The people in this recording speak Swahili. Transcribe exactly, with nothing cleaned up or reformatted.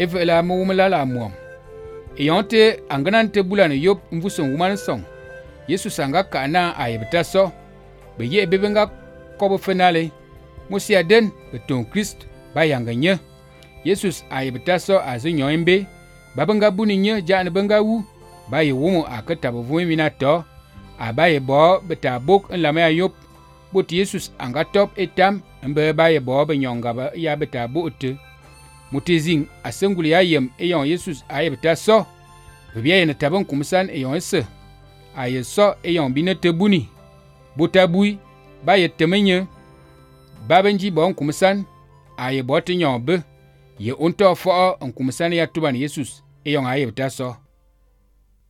evela mumla la muam. Eyonte anganante bulane yop mvuson wuman song. Jesus anga kana ayebtaso. Beye bebenga kobo fenale. Musia den beton Christ bayanganye. Jesus ayebtaso azinyoembe. Babanga buninye jane benga wu. Baye wumu akatabo vuminato. Abaye bo betabuk enlame ayop. But Jesus anga top etam. Mbe baye bo benyonga ya betabu ute. Mutezing asenguli ya yem eyon Jesus ayebtaso. Bebia yene tabon kumsan eyon ese. Aye so eyon bine tebuni. Botabui baye temenye. Babenji bon kumsan aye bote nyon be. Ye unto fo on kumsan ya tuban Jesus eyon ayebtaso.